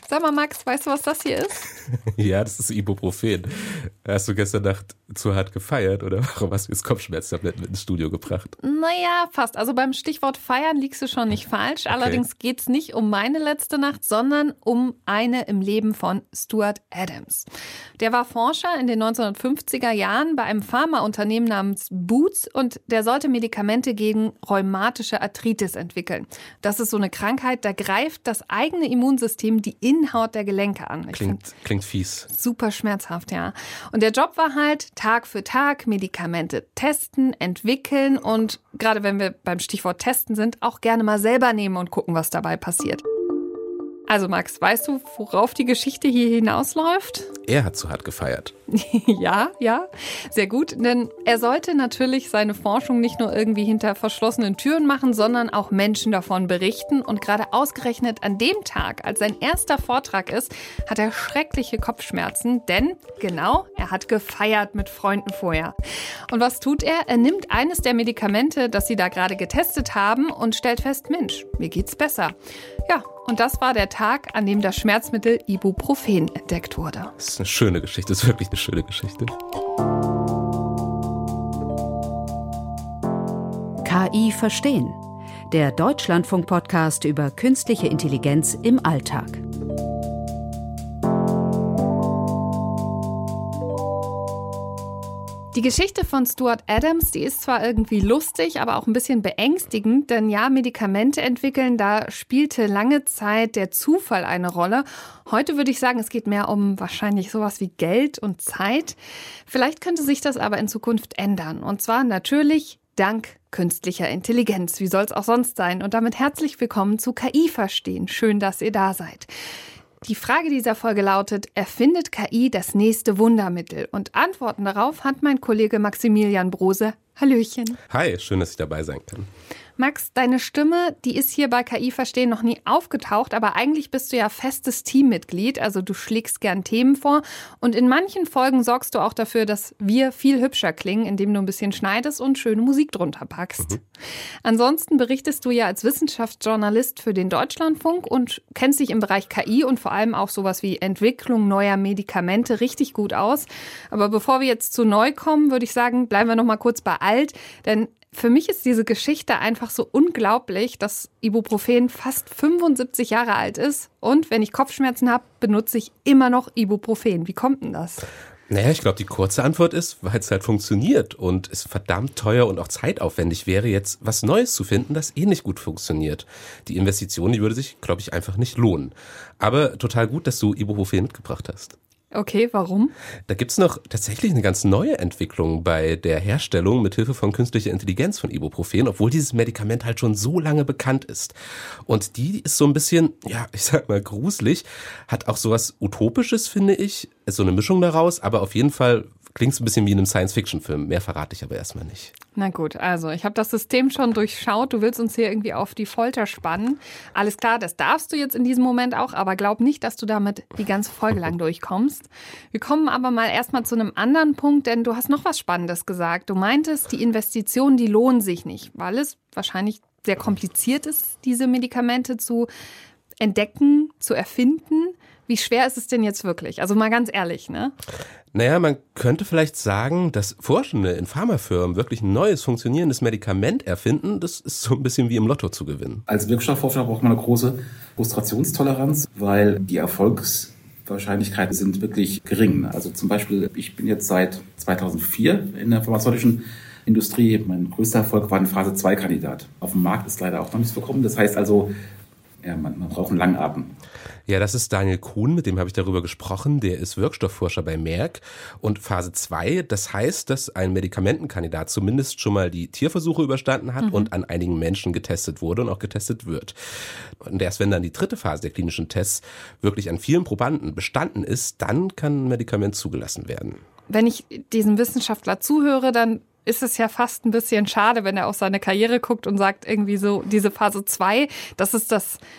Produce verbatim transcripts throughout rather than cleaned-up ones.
Sag mal, Max, weißt du, was das hier ist? Ja, das ist Ibuprofen. Hast du gestern Nacht zu hart gefeiert oder warum hast du jetzt Kopfschmerztabletten mit ins Studio gebracht? Naja, fast. Also beim Stichwort feiern liegst du schon nicht falsch. Okay. Allerdings geht es nicht um meine letzte Nacht, sondern um eine im Leben von Stuart Adams. Der war Forscher in den neunzehnhundertfünfziger Jahren bei einem Pharmaunternehmen namens Boots und der sollte Medikamente gegen rheumatische Arthritis entwickeln. Das ist so eine Krankheit, da greift das eigene Immunsystem die Innenhaut der Gelenke an. Ich Klingt, klingt fies. Super schmerzhaft, ja. Und der Job war halt Tag für Tag Medikamente testen, entwickeln und gerade wenn wir beim Stichwort testen sind, auch gerne mal selber nehmen und gucken, was dabei passiert. Also Max, weißt du, worauf die Geschichte hier hinausläuft? Er hat zu hart gefeiert. Ja, ja, sehr gut. Denn er sollte natürlich seine Forschung nicht nur irgendwie hinter verschlossenen Türen machen, sondern auch Menschen davon berichten. Und gerade ausgerechnet an dem Tag, als sein erster Vortrag ist, hat er schreckliche Kopfschmerzen. Denn, genau, er hat gefeiert mit Freunden vorher. Und was tut er? Er nimmt eines der Medikamente, das sie da gerade getestet haben und stellt fest, Mensch, mir geht's besser. Ja, und das war der Tag, an dem das Schmerzmittel Ibuprofen entdeckt wurde. Das ist eine schöne Geschichte, das ist wirklich eine schöne Geschichte. K I verstehen. Der Deutschlandfunk-Podcast über künstliche Intelligenz im Alltag. Die Geschichte von Stuart Adams, die ist zwar irgendwie lustig, aber auch ein bisschen beängstigend, denn ja, Medikamente entwickeln, da spielte lange Zeit der Zufall eine Rolle. Heute würde ich sagen, es geht mehr um wahrscheinlich sowas wie Geld und Zeit. Vielleicht könnte sich das aber in Zukunft ändern. Und zwar natürlich dank künstlicher Intelligenz. Wie soll es auch sonst sein? Und damit herzlich willkommen zu K I verstehen. Schön, dass ihr da seid. Die Frage dieser Folge lautet, erfindet K I das nächste Wundermittel? Und Antworten darauf hat mein Kollege Maximilian Brose. Hallöchen. Hi, schön, dass ich dabei sein kann. Max, deine Stimme, die ist hier bei K I verstehen noch nie aufgetaucht, aber eigentlich bist du ja festes Teammitglied, also du schlägst gern Themen vor und in manchen Folgen sorgst du auch dafür, dass wir viel hübscher klingen, indem du ein bisschen schneidest und schöne Musik drunter packst. Mhm. Ansonsten berichtest du ja als Wissenschaftsjournalist für den Deutschlandfunk und kennst dich im Bereich K I und vor allem auch sowas wie Entwicklung neuer Medikamente richtig gut aus. Aber bevor wir jetzt zu neu kommen, würde ich sagen, bleiben wir noch mal kurz bei alt, denn für mich ist diese Geschichte einfach so unglaublich, dass Ibuprofen fast fünfundsiebzig Jahre alt ist. Und wenn ich Kopfschmerzen habe, benutze ich immer noch Ibuprofen. Wie kommt denn das? Naja, ich glaube, die kurze Antwort ist, weil es halt funktioniert und es verdammt teuer und auch zeitaufwendig wäre, jetzt was Neues zu finden, das ähnlich gut funktioniert. Die Investition, die würde sich, glaube ich, einfach nicht lohnen. Aber total gut, dass du Ibuprofen mitgebracht hast. Okay, warum? Da gibt's noch tatsächlich eine ganz neue Entwicklung bei der Herstellung mit Hilfe von künstlicher Intelligenz von Ibuprofen, obwohl dieses Medikament halt schon so lange bekannt ist. Und die ist so ein bisschen, ja, ich sag mal gruselig, hat auch sowas Utopisches, finde ich, ist so eine Mischung daraus, aber auf jeden Fall klingt es ein bisschen wie in einem Science-Fiction-Film. Mehr verrate ich aber erstmal nicht. Na gut, also ich habe das System schon durchschaut. Du willst uns hier irgendwie auf die Folter spannen. Alles klar, das darfst du jetzt in diesem Moment auch, aber glaub nicht, dass du damit die ganze Folge lang durchkommst. Wir kommen aber mal erstmal zu einem anderen Punkt, denn du hast noch was Spannendes gesagt. Du meintest, die Investitionen, die lohnen sich nicht, weil es wahrscheinlich sehr kompliziert ist, diese Medikamente zu entdecken, zu erfinden. Wie schwer ist es denn jetzt wirklich? Also mal ganz ehrlich, ne? Naja, man könnte vielleicht sagen, dass Forschende in Pharmafirmen wirklich ein neues, funktionierendes Medikament erfinden, das ist so ein bisschen wie im Lotto zu gewinnen. Als Wirkstoffforscher braucht man eine große Frustrationstoleranz, weil die Erfolgswahrscheinlichkeiten sind wirklich gering. Also zum Beispiel, ich bin jetzt seit zweitausendvier in der pharmazeutischen Industrie. Mein größter Erfolg war ein Phase zwei Kandidat. Auf dem Markt ist leider auch noch nichts bekommen. Das heißt also, ja, man, man braucht einen langen Atem. Ja, das ist Daniel Kuhn, mit dem habe ich darüber gesprochen. Der ist Wirkstoffforscher bei Merck. Und Phase zwei, das heißt, dass ein Medikamentenkandidat zumindest schon mal die Tierversuche überstanden hat mhm. und an einigen Menschen getestet wurde und auch getestet wird. Und erst wenn dann die dritte Phase der klinischen Tests wirklich an vielen Probanden bestanden ist, dann kann ein Medikament zugelassen werden. Wenn ich diesem Wissenschaftler zuhöre, dann ist es ja fast ein bisschen schade, wenn er auf seine Karriere guckt und sagt irgendwie so, diese Phase zwei, das ist das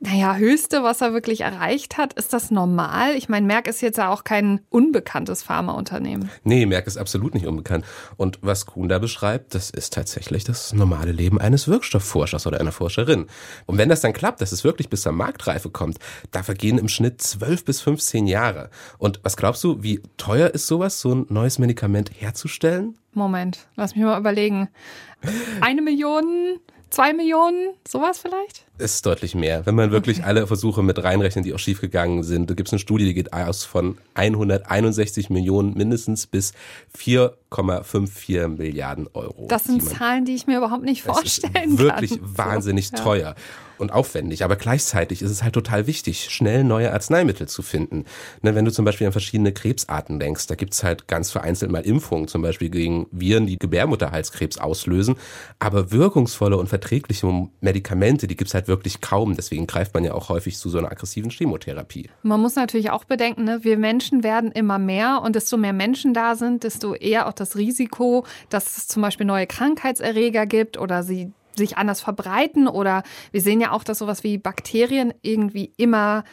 naja, höchste, was er wirklich erreicht hat. Ist das normal? Ich meine, Merck ist jetzt ja auch kein unbekanntes Pharmaunternehmen. Nee, Merck ist absolut nicht unbekannt. Und was Kuhn da beschreibt, das ist tatsächlich das normale Leben eines Wirkstoffforschers oder einer Forscherin. Und wenn das dann klappt, dass es wirklich bis zur Marktreife kommt, da vergehen im Schnitt zwölf bis fünfzehn Jahre. Und was glaubst du, wie teuer ist sowas, so ein neues Medikament herzustellen? Moment, lass mich mal überlegen. Eine Million, zwei Millionen, sowas vielleicht? Ist deutlich mehr. Wenn man wirklich okay. alle Versuche mit reinrechnet, die auch schiefgegangen sind, da gibt es eine Studie, die geht aus von hunderteinundsechzig Millionen mindestens bis vier Komma vierundfünfzig Milliarden Euro. Das sind Zahlen, die ich mir überhaupt nicht vorstellen kann. Das ist wirklich wahnsinnig so, ja. teuer und aufwendig. Aber gleichzeitig ist es halt total wichtig, schnell neue Arzneimittel zu finden. Ne, wenn du zum Beispiel an verschiedene Krebsarten denkst, da gibt es halt ganz vereinzelt mal Impfungen, zum Beispiel gegen Viren, die Gebärmutterhalskrebs auslösen. Aber wirkungsvolle und verträgliche Medikamente, die gibt es halt wirklich kaum. Deswegen greift man ja auch häufig zu so einer aggressiven Chemotherapie. Man muss natürlich auch bedenken, ne, wir Menschen werden immer mehr und desto mehr Menschen da sind, desto eher auch das Risiko, dass es zum Beispiel neue Krankheitserreger gibt oder sie sich anders verbreiten, oder wir sehen ja auch, dass sowas wie Bakterien irgendwie immer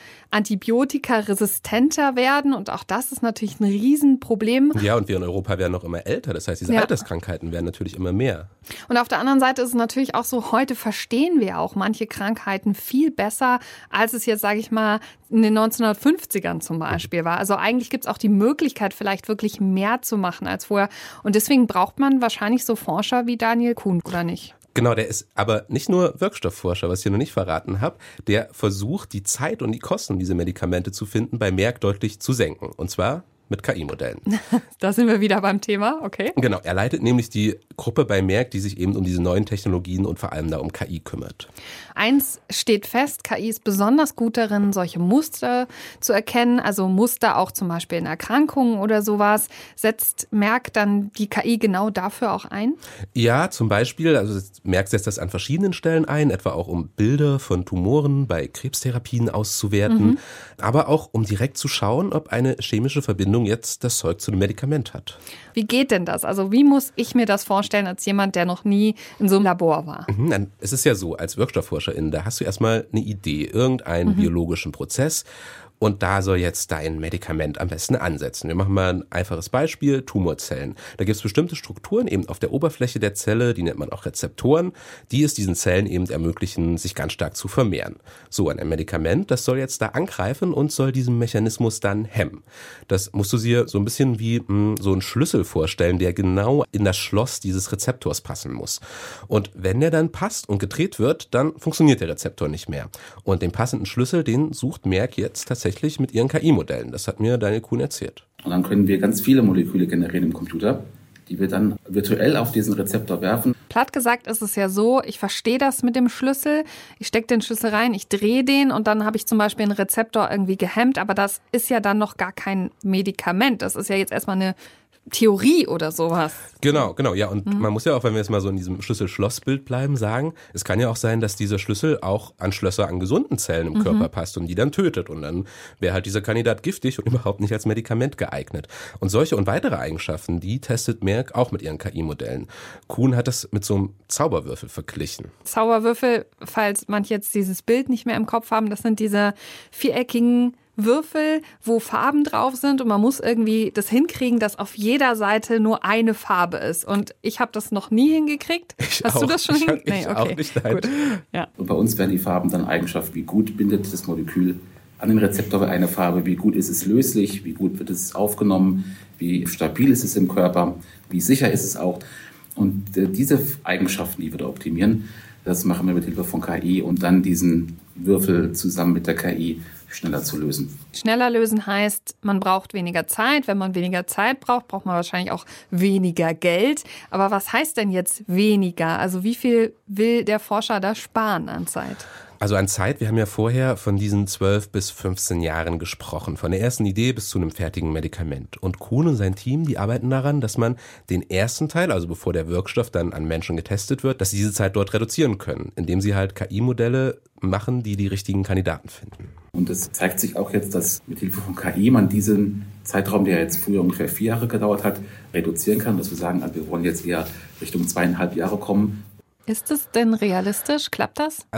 antibiotikaresistenter werden, und auch das ist natürlich ein Riesenproblem. Ja, und wir in Europa werden noch immer älter, das heißt, diese ja. Alterskrankheiten werden natürlich immer mehr. Und auf der anderen Seite ist es natürlich auch so, heute verstehen wir auch manche Krankheiten viel besser, als es jetzt, sage ich mal, in den neunzehnhundertfünfzigern zum Beispiel war. Also eigentlich gibt es auch die Möglichkeit, vielleicht wirklich mehr zu machen als vorher, und deswegen braucht man wahrscheinlich so Forscher wie Daniel Kuhn, oder nicht? Genau, der ist aber nicht nur Wirkstoffforscher, was ich hier noch nicht verraten habe. Der versucht, die Zeit und die Kosten, diese Medikamente zu finden, bei Merck deutlich zu senken. Und zwar mit K I-Modellen. Da sind wir wieder beim Thema, okay. Genau, er leitet nämlich die Gruppe bei Merck, die sich eben um diese neuen Technologien und vor allem da um K I kümmert. Eins steht fest, K I ist besonders gut darin, solche Muster zu erkennen, also Muster auch zum Beispiel in Erkrankungen oder sowas. Setzt Merck dann die K I genau dafür auch ein? Ja, zum Beispiel, also Merck setzt das an verschiedenen Stellen ein, etwa auch um Bilder von Tumoren bei Krebstherapien auszuwerten, mhm. aber auch um direkt zu schauen, ob eine chemische Verbindung jetzt das Zeug zu einem Medikament hat. Wie geht denn das? Also wie muss ich mir das vorstellen als jemand, der noch nie in so einem Labor war? Mhm, es ist ja so, als Wirkstoffforscherin, da hast du erstmal eine Idee, irgendeinen mhm. biologischen Prozess. Und da soll jetzt dein Medikament am besten ansetzen. Wir machen mal ein einfaches Beispiel, Tumorzellen. Da gibt es bestimmte Strukturen eben auf der Oberfläche der Zelle, die nennt man auch Rezeptoren, die es diesen Zellen eben ermöglichen, sich ganz stark zu vermehren. So, ein Medikament, das soll jetzt da angreifen und soll diesen Mechanismus dann hemmen. Das musst du dir so ein bisschen wie mh, so einen Schlüssel vorstellen, der genau in das Schloss dieses Rezeptors passen muss. Und wenn der dann passt und gedreht wird, dann funktioniert der Rezeptor nicht mehr. Und den passenden Schlüssel, den sucht Merck jetzt tatsächlich mit ihren K I-Modellen. Das hat mir Daniel Kuhn erzählt. Und dann können wir ganz viele Moleküle generieren im Computer, die wir dann virtuell auf diesen Rezeptor werfen. Platt gesagt ist es ja so, ich verstehe das mit dem Schlüssel, ich stecke den Schlüssel rein, ich drehe den und dann habe ich zum Beispiel einen Rezeptor irgendwie gehemmt, aber das ist ja dann noch gar kein Medikament. Das ist ja jetzt erstmal eine Theorie oder sowas. Genau, genau, ja, und mhm. man muss ja auch, wenn wir jetzt mal so in diesem Schlüssel-Schloss-Bild bleiben, sagen, es kann ja auch sein, dass dieser Schlüssel auch an Schlösser an gesunden Zellen im mhm. Körper passt und die dann tötet, und dann wäre halt dieser Kandidat giftig und überhaupt nicht als Medikament geeignet. Und solche und weitere Eigenschaften, die testet Merck auch mit ihren K I-Modellen. Kuhn hat das mit so einem Zauberwürfel verglichen. Zauberwürfel, falls manche jetzt dieses Bild nicht mehr im Kopf haben, das sind diese viereckigen Würfel, wo Farben drauf sind, und man muss irgendwie das hinkriegen, dass auf jeder Seite nur eine Farbe ist. Und ich habe das noch nie hingekriegt. Ich Hast auch. du das schon hingekriegt? Nee, okay. Auch nicht, nein. Gut. Ja. Und bei uns werden die Farben dann Eigenschaften, wie gut bindet das Molekül an den Rezeptor eine Farbe, wie gut ist es löslich, wie gut wird es aufgenommen, wie stabil ist es im Körper, wie sicher ist es auch. Und äh, diese Eigenschaften, die wir da optimieren, das machen wir mit Hilfe von K I, um dann diesen Würfel zusammen mit der K I schneller zu lösen. Schneller lösen heißt, man braucht weniger Zeit. Wenn man weniger Zeit braucht, braucht man wahrscheinlich auch weniger Geld. Aber was heißt denn jetzt weniger? Also wie viel will der Forscher da sparen an Zeit? Also an Zeit, wir haben ja vorher von diesen zwölf bis fünfzehn Jahren gesprochen, von der ersten Idee bis zu einem fertigen Medikament. Und Kuhn und sein Team, die arbeiten daran, dass man den ersten Teil, also bevor der Wirkstoff dann an Menschen getestet wird, dass sie diese Zeit dort reduzieren können, indem sie halt K I-Modelle machen, die die richtigen Kandidaten finden. Und es zeigt sich auch jetzt, dass mit Hilfe von K I man diesen Zeitraum, der jetzt früher ungefähr vier Jahre gedauert hat, reduzieren kann, dass wir sagen, wir wollen jetzt eher Richtung zweieinhalb Jahre kommen. Ist es denn realistisch? Klappt das? Also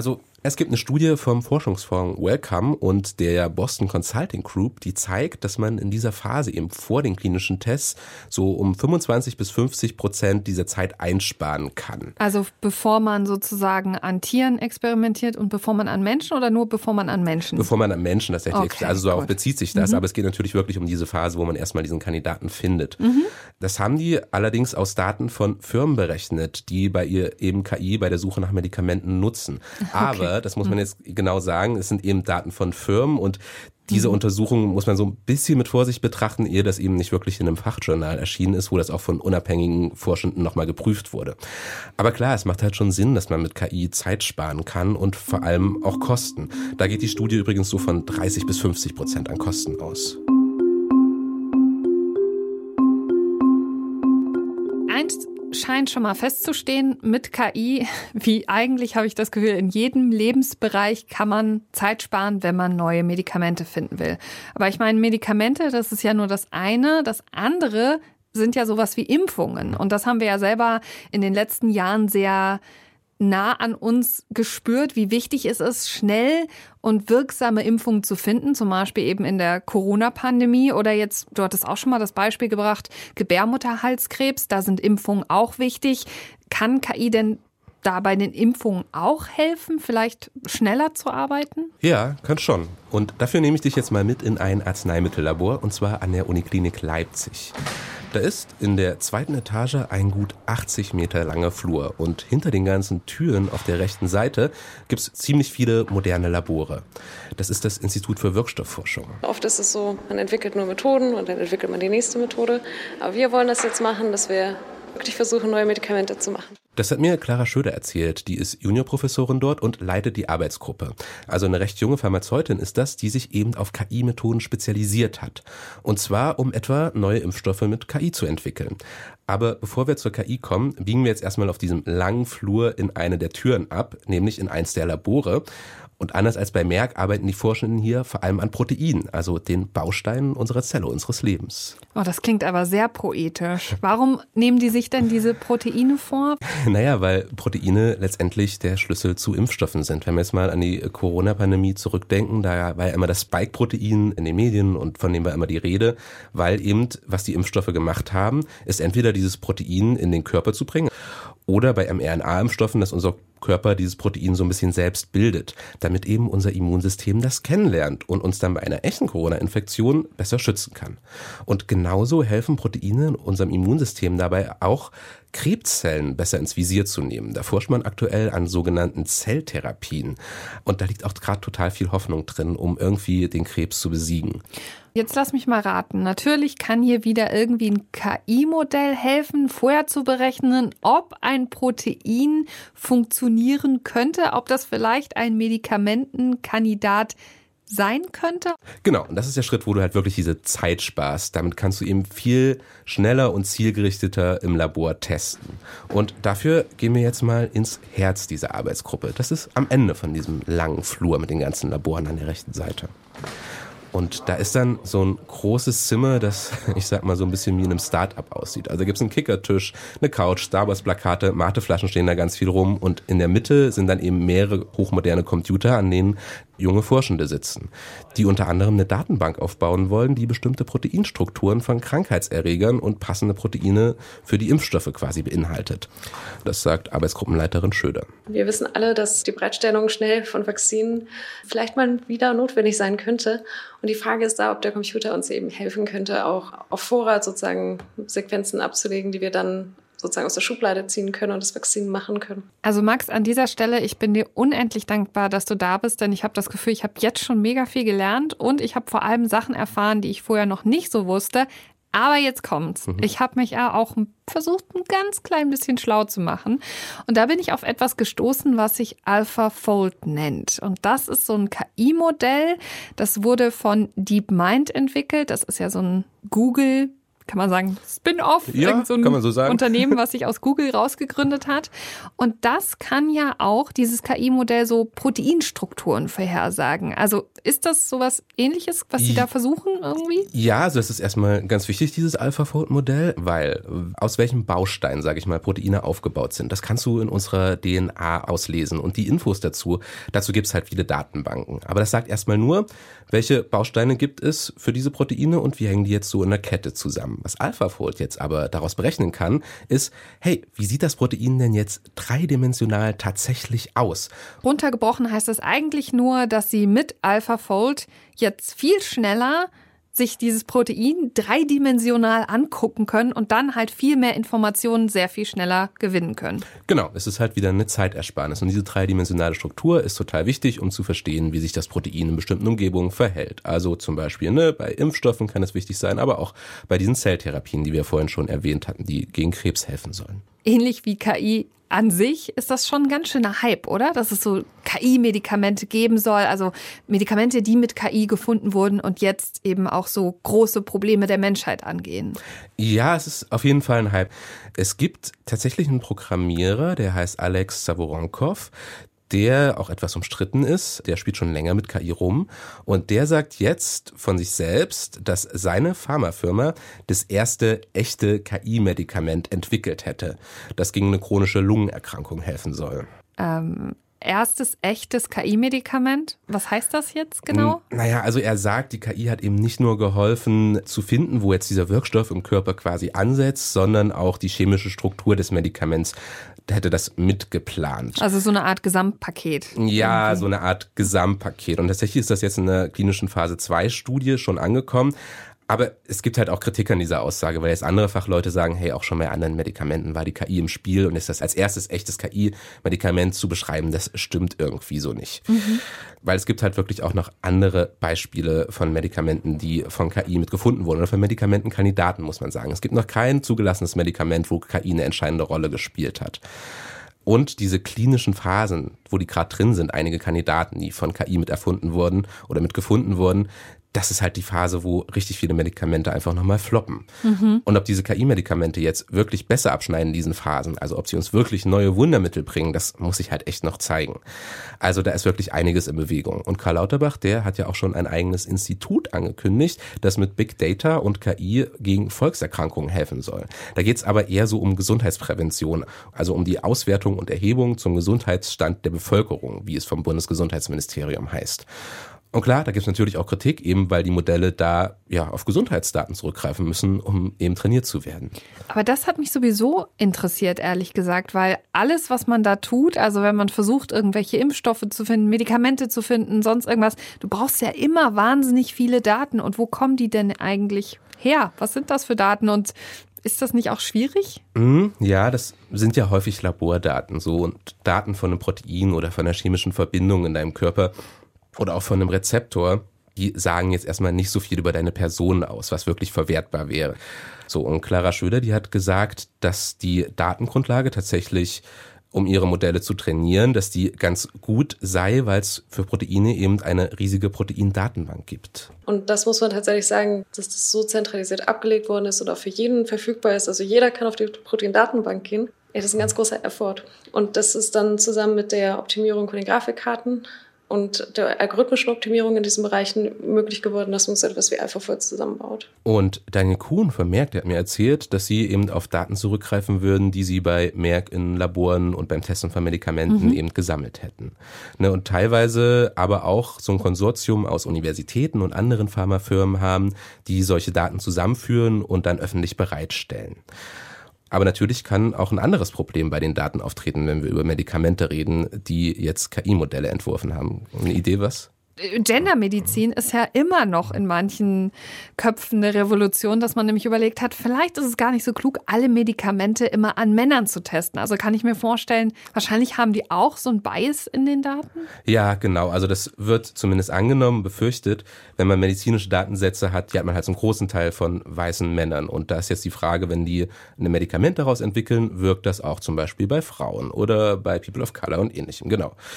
Es gibt eine Studie vom Forschungsfonds Wellcome und der Boston Consulting Group, die zeigt, dass man in dieser Phase eben vor den klinischen Tests so um fünfundzwanzig bis fünfzig Prozent dieser Zeit einsparen kann. Also bevor man sozusagen an Tieren experimentiert und bevor man an Menschen oder nur bevor man an Menschen? Bevor man an Menschen tatsächlich, okay, also darauf gut. bezieht sich das, mhm. aber es geht natürlich wirklich um diese Phase, wo man erstmal diesen Kandidaten findet. Mhm. Das haben die allerdings aus Daten von Firmen berechnet, die bei ihr eben K I bei der Suche nach Medikamenten nutzen. Aber okay. das muss man jetzt genau sagen, es sind eben Daten von Firmen und diese mhm. Untersuchung muss man so ein bisschen mit Vorsicht betrachten, ehe das eben nicht wirklich in einem Fachjournal erschienen ist, wo das auch von unabhängigen Forschenden nochmal geprüft wurde. Aber klar, es macht halt schon Sinn, dass man mit K I Zeit sparen kann und vor allem auch Kosten. Da geht die Studie übrigens so von dreißig bis fünfzig Prozent an Kosten aus. Eins scheint schon mal festzustehen, mit K I, wie eigentlich habe ich das Gefühl, in jedem Lebensbereich kann man Zeit sparen, wenn man neue Medikamente finden will. Aber ich meine, Medikamente, das ist ja nur das eine. Das andere sind ja sowas wie Impfungen. Und das haben wir ja selber in den letzten Jahren sehr nah an uns gespürt, wie wichtig es ist, schnell und wirksame Impfungen zu finden, zum Beispiel eben in der Corona-Pandemie oder jetzt, du hattest auch schon mal das Beispiel gebracht, Gebärmutterhalskrebs, da sind Impfungen auch wichtig. Kann K I denn da bei den Impfungen auch helfen, vielleicht schneller zu arbeiten? Ja, kann schon. Und dafür nehme ich dich jetzt mal mit in ein Arzneimittellabor, und zwar an der Uniklinik Leipzig. Da ist in der zweiten Etage ein gut achtzig Meter langer Flur und hinter den ganzen Türen auf der rechten Seite gibt es ziemlich viele moderne Labore. Das ist das Institut für Wirkstoffforschung. Oft ist es so, man entwickelt nur Methoden und dann entwickelt man die nächste Methode. Aber wir wollen das jetzt machen, dass wir wirklich versuchen, neue Medikamente zu machen. Das hat mir Clara Schöder erzählt. Die ist Juniorprofessorin dort und leitet die Arbeitsgruppe. Also eine recht junge Pharmazeutin ist das, die sich eben auf K I-Methoden spezialisiert hat. Und zwar, um etwa neue Impfstoffe mit K I zu entwickeln. Aber bevor wir zur K I kommen, biegen wir jetzt erstmal auf diesem langen Flur in eine der Türen ab, nämlich in eins der Labore. Und anders als bei Merck arbeiten die Forschenden hier vor allem an Proteinen, also den Bausteinen unserer Zelle, unseres Lebens. Oh, das klingt aber sehr poetisch. Warum nehmen die sich denn diese Proteine vor? Naja, weil Proteine letztendlich der Schlüssel zu Impfstoffen sind. Wenn wir jetzt mal an die Corona-Pandemie zurückdenken, da war ja immer das Spike-Protein in den Medien und von dem war immer die Rede, weil eben, was die Impfstoffe gemacht haben, ist entweder dieses Protein in den Körper zu bringen oder bei mRNA-Impfstoffen, dass unser Körper dieses Protein so ein bisschen selbst bildet, damit eben unser Immunsystem das kennenlernt und uns dann bei einer echten Corona-Infektion besser schützen kann. Und genauso helfen Proteine in unserem Immunsystem dabei auch, Krebszellen besser ins Visier zu nehmen. Da forscht man aktuell an sogenannten Zelltherapien. Und da liegt auch gerade total viel Hoffnung drin, um irgendwie den Krebs zu besiegen. Jetzt lass mich mal raten. Natürlich kann hier wieder irgendwie ein K I-Modell helfen, vorher zu berechnen, ob ein Protein funktionieren könnte, ob das vielleicht ein Medikamentenkandidat sein könnte? Genau, und das ist der Schritt, wo du halt wirklich diese Zeit sparst. Damit kannst du eben viel schneller und zielgerichteter im Labor testen. Und dafür gehen wir jetzt mal ins Herz dieser Arbeitsgruppe. Das ist am Ende von diesem langen Flur mit den ganzen Laboren an der rechten Seite. Und da ist dann so ein großes Zimmer, das, ich sag mal, so ein bisschen wie in einem Start-up aussieht. Also da gibt's einen Kickertisch, eine Couch, Star Wars-Plakate, Mateflaschen stehen da ganz viel rum und in der Mitte sind dann eben mehrere hochmoderne Computer, an denen junge Forschende sitzen, die unter anderem eine Datenbank aufbauen wollen, die bestimmte Proteinstrukturen von Krankheitserregern und passende Proteine für die Impfstoffe quasi beinhaltet. Das sagt Arbeitsgruppenleiterin Schöder. Wir wissen alle, dass die Bereitstellung schnell von Vakzinen vielleicht mal wieder notwendig sein könnte. Und die Frage ist da, ob der Computer uns eben helfen könnte, auch auf Vorrat sozusagen Sequenzen abzulegen, die wir dann sozusagen aus der Schublade ziehen können und das Vakzin machen können. Also Max, an dieser Stelle, ich bin dir unendlich dankbar, dass du da bist, denn ich habe das Gefühl, ich habe jetzt schon mega viel gelernt und ich habe vor allem Sachen erfahren, die ich vorher noch nicht so wusste. Aber jetzt kommt's. Mhm. Ich habe mich ja auch versucht, ein ganz klein bisschen schlau zu machen. Und da bin ich auf etwas gestoßen, was sich AlphaFold nennt. Und das ist so ein K I-Modell. Das wurde von DeepMind entwickelt. Das ist ja so ein Google kann man sagen, Spin-off, ja, irgend so ein kann man so sagen. Unternehmen, was sich aus Google rausgegründet hat. Und das kann ja auch, dieses K I-Modell, so Proteinstrukturen vorhersagen. Also ist das sowas Ähnliches, was Sie da versuchen irgendwie? Ja, also das ist erstmal ganz wichtig, dieses AlphaFold-Modell, weil aus welchem Baustein, sage ich mal, Proteine aufgebaut sind, das kannst du in unserer D N A auslesen. Und die Infos dazu, dazu gibt es halt viele Datenbanken. Aber das sagt erstmal nur, welche Bausteine gibt es für diese Proteine und wie hängen die jetzt so in der Kette zusammen. Was AlphaFold jetzt aber daraus berechnen kann, ist, hey, wie sieht das Protein denn jetzt dreidimensional tatsächlich aus? Runtergebrochen heißt das eigentlich nur, dass Sie mit AlphaFold jetzt viel schneller sich dieses Protein dreidimensional angucken können und dann halt viel mehr Informationen sehr viel schneller gewinnen können. Genau, es ist halt wieder eine Zeitersparnis. Und diese dreidimensionale Struktur ist total wichtig, um zu verstehen, wie sich das Protein in bestimmten Umgebungen verhält. Also zum Beispiel ne, bei Impfstoffen kann es wichtig sein, aber auch bei diesen Zelltherapien, die wir vorhin schon erwähnt hatten, die gegen Krebs helfen sollen. Ähnlich wie K I an sich ist das schon ein ganz schöner Hype, oder? Dass es so K I-Medikamente geben soll, also Medikamente, die mit K I gefunden wurden und jetzt eben auch so große Probleme der Menschheit angehen. Ja, es ist auf jeden Fall ein Hype. Es gibt tatsächlich einen Programmierer, der heißt Alex Savoronkov, der auch etwas umstritten ist, der spielt schon länger mit K I rum und der sagt jetzt von sich selbst, dass seine Pharmafirma das erste echte K I-Medikament entwickelt hätte, das gegen eine chronische Lungenerkrankung helfen soll. Ähm, erstes echtes K I-Medikament? Was heißt das jetzt genau? Naja, also er sagt, die K I hat eben nicht nur geholfen zu finden, wo jetzt dieser Wirkstoff im Körper quasi ansetzt, sondern auch die chemische Struktur des Medikaments hätte das mitgeplant. Also so eine Art Gesamtpaket. Ja, irgendwie. So eine Art Gesamtpaket. Und tatsächlich ist das jetzt in der klinischen Phase zwei Studie schon angekommen. Aber es gibt halt auch Kritik an dieser Aussage, weil jetzt andere Fachleute sagen, hey, auch schon bei anderen Medikamenten war die K I im Spiel und ist das als erstes echtes K I-Medikament zu beschreiben, das stimmt irgendwie so nicht. Mhm. Weil es gibt halt wirklich auch noch andere Beispiele von Medikamenten, die von K I mit gefunden wurden oder von Medikamentenkandidaten, muss man sagen. Es gibt noch kein zugelassenes Medikament, wo K I eine entscheidende Rolle gespielt hat. Und diese klinischen Phasen, wo die gerade drin sind, einige Kandidaten, die von K I mit erfunden wurden oder mit gefunden wurden, das ist halt die Phase, wo richtig viele Medikamente einfach nochmal floppen. Mhm. Und ob diese K I-Medikamente jetzt wirklich besser abschneiden in diesen Phasen, also ob sie uns wirklich neue Wundermittel bringen, das muss sich halt echt noch zeigen. Also da ist wirklich einiges in Bewegung. Und Karl Lauterbach, der hat ja auch schon ein eigenes Institut angekündigt, das mit Big Data und K I gegen Volkserkrankungen helfen soll. Da geht es aber eher so um Gesundheitsprävention, also um die Auswertung und Erhebung zum Gesundheitsstand der Bevölkerung, wie es vom Bundesgesundheitsministerium heißt. Und klar, da gibt es natürlich auch Kritik, eben weil die Modelle da ja auf Gesundheitsdaten zurückgreifen müssen, um eben trainiert zu werden. Aber das hat mich sowieso interessiert, ehrlich gesagt, weil alles, was man da tut, also wenn man versucht, irgendwelche Impfstoffe zu finden, Medikamente zu finden, sonst irgendwas, du brauchst ja immer wahnsinnig viele Daten. Und wo kommen die denn eigentlich her? Was sind das für Daten? Und ist das nicht auch schwierig? Ja, das sind ja häufig Labordaten, so und Daten von einem Protein oder von einer chemischen Verbindung in deinem Körper. Oder auch von einem Rezeptor, die sagen jetzt erstmal nicht so viel über deine Person aus, was wirklich verwertbar wäre. So, und Clara Schöder, die hat gesagt, dass die Datengrundlage tatsächlich, um ihre Modelle zu trainieren, dass die ganz gut sei, weil es für Proteine eben eine riesige Proteindatenbank gibt. Und das muss man tatsächlich sagen, dass das so zentralisiert abgelegt worden ist und auch für jeden verfügbar ist. Also jeder kann auf die Proteindatenbank gehen. Ja, das ist ein ganz großer Effort. Und das ist dann zusammen mit der Optimierung von den Grafikkarten und der algorithmischen Optimierung in diesen Bereichen möglich geworden, dass man so etwas wie AlphaFold zusammenbaut. Und Daniel Kuhn von Merck, der hat mir erzählt, dass sie eben auf Daten zurückgreifen würden, die sie bei Merck in Laboren und beim Testen von Medikamenten mhm. eben gesammelt hätten. Ne, und teilweise aber auch so ein Konsortium aus Universitäten und anderen Pharmafirmen haben, die solche Daten zusammenführen und dann öffentlich bereitstellen. Aber natürlich kann auch ein anderes Problem bei den Daten auftreten, wenn wir über Medikamente reden, die jetzt K I-Modelle entworfen haben. Eine Idee, was? Gendermedizin ist ja immer noch in manchen Köpfen eine Revolution, dass man nämlich überlegt hat, vielleicht ist es gar nicht so klug, alle Medikamente immer an Männern zu testen. Also kann ich mir vorstellen, wahrscheinlich haben die auch so ein Bias in den Daten? Ja, genau. Also das wird zumindest angenommen, befürchtet. Wenn man medizinische Datensätze hat, die hat man halt so einen großen Teil von weißen Männern. Und da ist jetzt die Frage, wenn die ein Medikament daraus entwickeln, wirkt das auch zum Beispiel bei Frauen oder bei People of Color und Ähnlichem. Genau.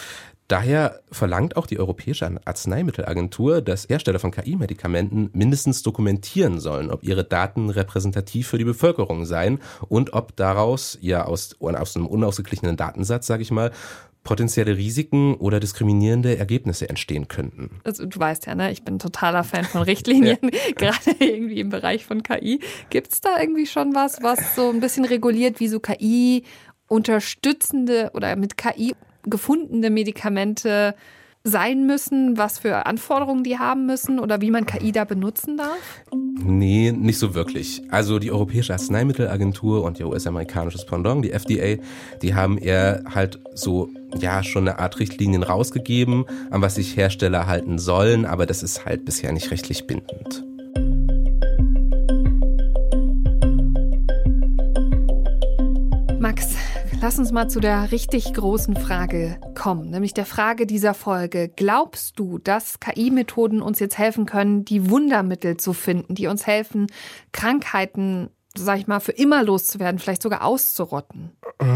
Daher verlangt auch die Europäische Arzneimittelagentur, dass Hersteller von K I-Medikamenten mindestens dokumentieren sollen, ob ihre Daten repräsentativ für die Bevölkerung seien und ob daraus, ja aus, aus einem unausgeglichenen Datensatz, sage ich mal, potenzielle Risiken oder diskriminierende Ergebnisse entstehen könnten. Also du weißt ja, ne, ich bin totaler Fan von Richtlinien, ja. Gerade irgendwie im Bereich von K I. Gibt es da irgendwie schon was, was so ein bisschen reguliert, wie so K I unterstützende oder mit K I gefundene Medikamente sein müssen, was für Anforderungen die haben müssen oder wie man K I da benutzen darf? Nee, nicht so wirklich. Also die Europäische Arzneimittelagentur und ihr U S-amerikanisches Pendant, die F D A, die haben eher halt so, ja, schon eine Art Richtlinien rausgegeben, an was sich Hersteller halten sollen, aber das ist halt bisher nicht rechtlich bindend. Max, lass uns mal zu der richtig großen Frage kommen, nämlich der Frage dieser Folge. Glaubst du, dass K I-Methoden uns jetzt helfen können, die Wundermittel zu finden, die uns helfen, Krankheiten, sag ich mal, für immer loszuwerden, vielleicht sogar auszurotten?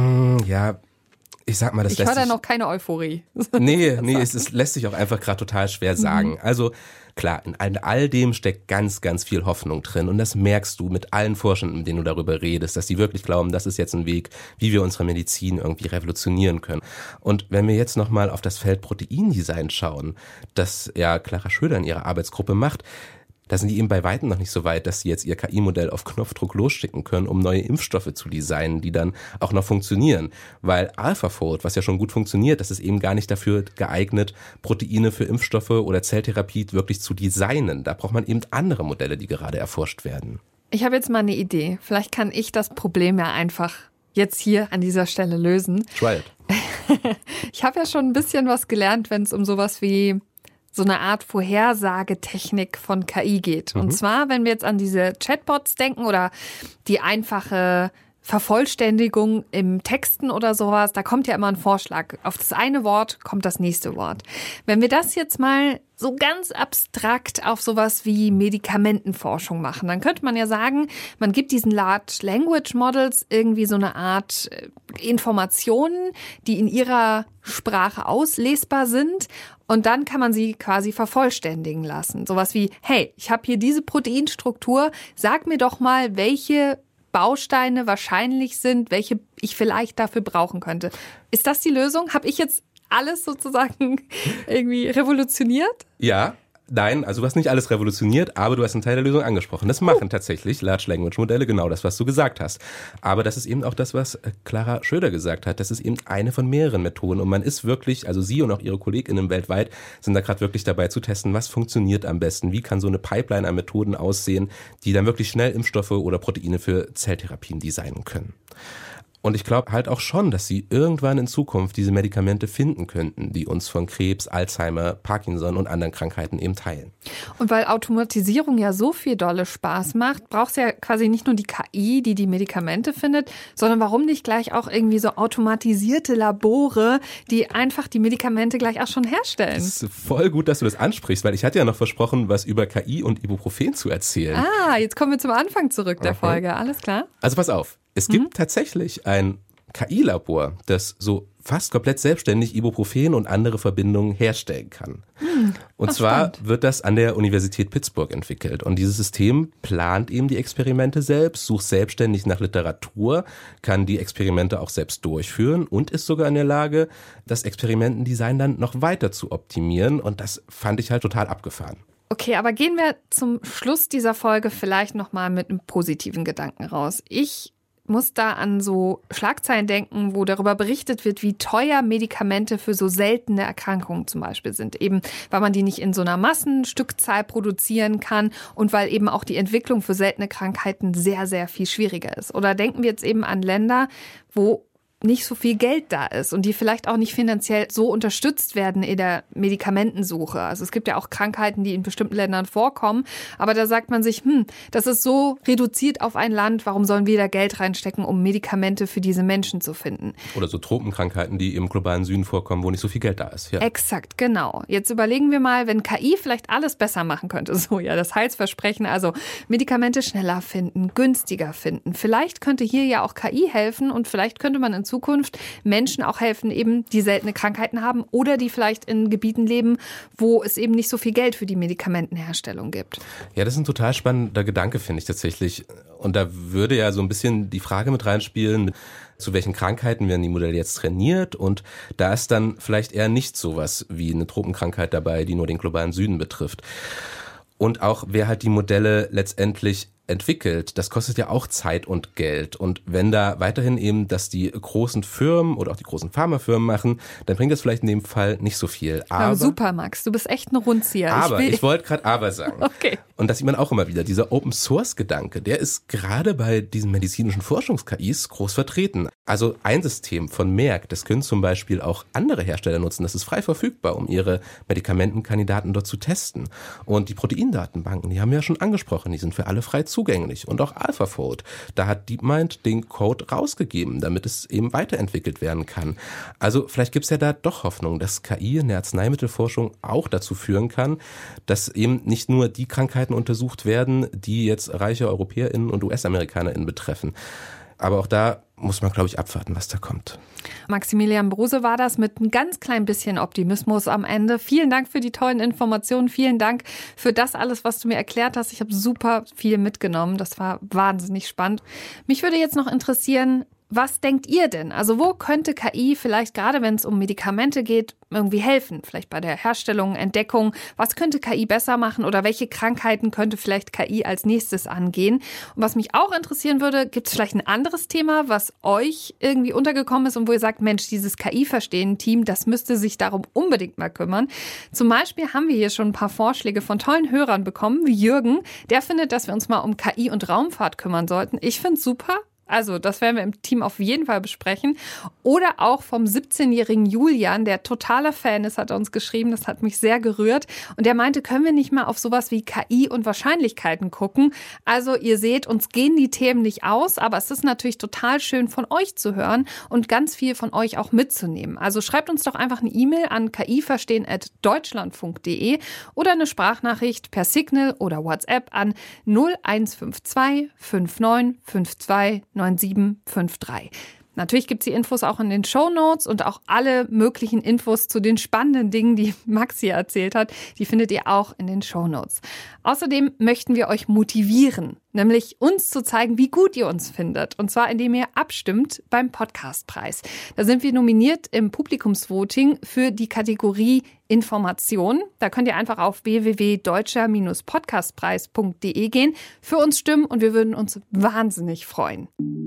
Ja, ich sag mal, das ich lässt sich... Ich höre da sich, noch keine Euphorie. Nee, nee, es, es lässt sich auch einfach gerade total schwer sagen. Mhm. Also klar, in all, all dem steckt ganz, ganz viel Hoffnung drin und das merkst du mit allen Forschenden, mit denen du darüber redest, dass die wirklich glauben, das ist jetzt ein Weg, wie wir unsere Medizin irgendwie revolutionieren können. Und wenn wir jetzt nochmal auf das Feld Proteindesign schauen, das ja Clara Schöder in ihrer Arbeitsgruppe macht, da sind die eben bei Weitem noch nicht so weit, dass sie jetzt ihr K I-Modell auf Knopfdruck losschicken können, um neue Impfstoffe zu designen, die dann auch noch funktionieren. Weil AlphaFold, was ja schon gut funktioniert, das ist eben gar nicht dafür geeignet, Proteine für Impfstoffe oder Zelltherapie wirklich zu designen. Da braucht man eben andere Modelle, die gerade erforscht werden. Ich habe jetzt mal eine Idee. Vielleicht kann ich das Problem ja einfach jetzt hier an dieser Stelle lösen. Try it. Ich habe ja schon ein bisschen was gelernt, wenn es um sowas wie so eine Art Vorhersagetechnik von K I geht. Und mhm. zwar, wenn wir jetzt an diese Chatbots denken oder die einfache Vervollständigung im Texten oder sowas, da kommt ja immer ein Vorschlag. Auf das eine Wort kommt das nächste Wort. Wenn wir das jetzt mal so ganz abstrakt auf sowas wie Medikamentenforschung machen, dann könnte man ja sagen, man gibt diesen Large Language Models irgendwie so eine Art Informationen, die in ihrer Sprache auslesbar sind und dann kann man sie quasi vervollständigen lassen. Sowas wie, hey, ich habe hier diese Proteinstruktur, sag mir doch mal, welche Bausteine wahrscheinlich sind, welche ich vielleicht dafür brauchen könnte. Ist das die Lösung? Habe ich jetzt alles sozusagen irgendwie revolutioniert? Ja, nein, also du hast nicht alles revolutioniert, aber du hast einen Teil der Lösung angesprochen. Das machen tatsächlich Large Language Modelle, genau das, was du gesagt hast. Aber das ist eben auch das, was Clara Schöder gesagt hat. Das ist eben eine von mehreren Methoden und man ist wirklich, also sie und auch ihre KollegInnen weltweit sind da gerade wirklich dabei zu testen, was funktioniert am besten, wie kann so eine Pipeline an Methoden aussehen, die dann wirklich schnell Impfstoffe oder Proteine für Zelltherapien designen können. Und ich glaube halt auch schon, dass sie irgendwann in Zukunft diese Medikamente finden könnten, die uns von Krebs, Alzheimer, Parkinson und anderen Krankheiten eben heilen. Und weil Automatisierung ja so viel dolle Spaß macht, braucht es ja quasi nicht nur die K I, die die Medikamente findet, sondern warum nicht gleich auch irgendwie so automatisierte Labore, die einfach die Medikamente gleich auch schon herstellen? Das ist voll gut, dass du das ansprichst, weil ich hatte ja noch versprochen, was über K I und Ibuprofen zu erzählen. Ah, jetzt kommen wir zum Anfang zurück der Folge. Alles klar? Also pass auf. Es gibt mhm. tatsächlich ein K I-Labor, das so fast komplett selbstständig Ibuprofen und andere Verbindungen herstellen kann. Mhm. Und Ach, zwar spannend. Wird das an der Universität Pittsburgh entwickelt. Und dieses System plant eben die Experimente selbst, sucht selbstständig nach Literatur, kann die Experimente auch selbst durchführen und ist sogar in der Lage, das Experimentendesign dann noch weiter zu optimieren. Und das fand ich halt total abgefahren. Okay, aber gehen wir zum Schluss dieser Folge vielleicht nochmal mit einem positiven Gedanken raus. Ich muss da an so Schlagzeilen denken, wo darüber berichtet wird, wie teuer Medikamente für so seltene Erkrankungen zum Beispiel sind. Eben, weil man die nicht in so einer Massenstückzahl produzieren kann und weil eben auch die Entwicklung für seltene Krankheiten sehr, sehr viel schwieriger ist. Oder denken wir jetzt eben an Länder, wo nicht so viel Geld da ist und die vielleicht auch nicht finanziell so unterstützt werden in der Medikamentensuche. Also es gibt ja auch Krankheiten, die in bestimmten Ländern vorkommen, aber da sagt man sich, hm, das ist so reduziert auf ein Land, warum sollen wir da Geld reinstecken, um Medikamente für diese Menschen zu finden? Oder so Tropenkrankheiten, die im globalen Süden vorkommen, wo nicht so viel Geld da ist. Ja. Exakt, genau. Jetzt überlegen wir mal, wenn K I vielleicht alles besser machen könnte, so ja, das Heilsversprechen, also Medikamente schneller finden, günstiger finden. Vielleicht könnte hier ja auch K I helfen und vielleicht könnte man in Zukunft Menschen auch helfen, eben die seltene Krankheiten haben oder die vielleicht in Gebieten leben, wo es eben nicht so viel Geld für die Medikamentenherstellung gibt. Ja, das ist ein total spannender Gedanke, finde ich tatsächlich. Und da würde ja so ein bisschen die Frage mit reinspielen, zu welchen Krankheiten werden die Modelle jetzt trainiert, und da ist dann vielleicht eher nicht sowas wie eine Tropenkrankheit dabei, die nur den globalen Süden betrifft. Und auch wer halt die Modelle letztendlich entwickelt, das kostet ja auch Zeit und Geld. Und wenn da weiterhin eben das die großen Firmen oder auch die großen Pharmafirmen machen, dann bringt das vielleicht in dem Fall nicht so viel. Aber, aber super, Max, du bist echt ein Rundzieher. Aber ich, ich wollte gerade aber sagen. Okay. Und das sieht man auch immer wieder. Dieser Open-Source-Gedanke, der ist gerade bei diesen medizinischen Forschungs-K Is groß vertreten. Also ein System von Merck, das können zum Beispiel auch andere Hersteller nutzen. Das ist frei verfügbar, um ihre Medikamentenkandidaten dort zu testen. Und die Proteindatenbanken, die haben wir ja schon angesprochen, die sind für alle frei zugänglich. Und auch AlphaFold, da hat DeepMind den Code rausgegeben, damit es eben weiterentwickelt werden kann. Also vielleicht gibt es ja da doch Hoffnung, dass K I in der Arzneimittelforschung auch dazu führen kann, dass eben nicht nur die Krankheiten untersucht werden, die jetzt reiche EuropäerInnen und U S-AmerikanerInnen betreffen. Aber auch da muss man, glaube ich, abwarten, was da kommt. Maximilian Brose war das mit ein ganz klein bisschen Optimismus am Ende. Vielen Dank für die tollen Informationen. Vielen Dank für das alles, was du mir erklärt hast. Ich habe super viel mitgenommen. Das war wahnsinnig spannend. Mich würde jetzt noch interessieren, was denkt ihr denn? Also wo könnte K I vielleicht, gerade wenn es um Medikamente geht, irgendwie helfen? Vielleicht bei der Herstellung, Entdeckung. Was könnte K I besser machen oder welche Krankheiten könnte vielleicht K I als nächstes angehen? Und was mich auch interessieren würde, gibt es vielleicht ein anderes Thema, was euch irgendwie untergekommen ist und wo ihr sagt, Mensch, dieses K I-Verstehen-Team, das müsste sich darum unbedingt mal kümmern. Zum Beispiel haben wir hier schon ein paar Vorschläge von tollen Hörern bekommen, wie Jürgen. Der findet, dass wir uns mal um K I und Raumfahrt kümmern sollten. Ich finde es super. Also das werden wir im Team auf jeden Fall besprechen. Oder auch vom siebzehnjährigen Julian, der totaler Fan ist, hat er uns geschrieben. Das hat mich sehr gerührt. Und der meinte, können wir nicht mal auf sowas wie K I und Wahrscheinlichkeiten gucken? Also ihr seht, uns gehen die Themen nicht aus, aber es ist natürlich total schön von euch zu hören und ganz viel von euch auch mitzunehmen. Also schreibt uns doch einfach eine E-Mail an kiverstehen at deutschlandfunk punkt de oder eine Sprachnachricht per Signal oder WhatsApp an null eins fünf zwei fünf neun fünf zwei neun sieben fünf drei. Natürlich gibt es die Infos auch in den Shownotes und auch alle möglichen Infos zu den spannenden Dingen, die Max hier erzählt hat, die findet ihr auch in den Shownotes. Außerdem möchten wir euch motivieren, nämlich uns zu zeigen, wie gut ihr uns findet. Und zwar, indem ihr abstimmt beim Podcastpreis. Da sind wir nominiert im Publikumsvoting für die Kategorie Information. Da könnt ihr einfach auf w w w punkt deutscher podcastpreis punkt de gehen, für uns stimmen und wir würden uns wahnsinnig freuen.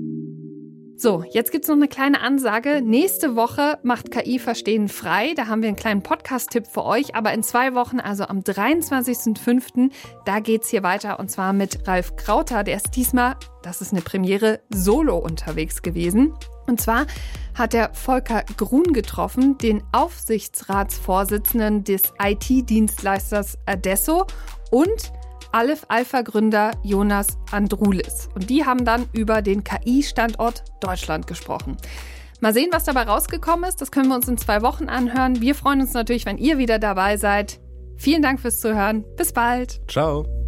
So, jetzt gibt's noch eine kleine Ansage. Nächste Woche macht K I Verstehen frei. Da haben wir einen kleinen Podcast-Tipp für euch. Aber in zwei Wochen, also am dreiundzwanzigsten fünften, da geht's hier weiter. Und zwar mit Ralf Krauter. Der ist diesmal, das ist eine Premiere, solo unterwegs gewesen. Und zwar hat der Volker Grun getroffen, den Aufsichtsratsvorsitzenden des I T-Dienstleisters Adesso und Aleph-Alpha-Gründer Jonas Androulis. Und die haben dann über den K I-Standort Deutschland gesprochen. Mal sehen, was dabei rausgekommen ist. Das können wir uns in zwei Wochen anhören. Wir freuen uns natürlich, wenn ihr wieder dabei seid. Vielen Dank fürs Zuhören. Bis bald. Ciao.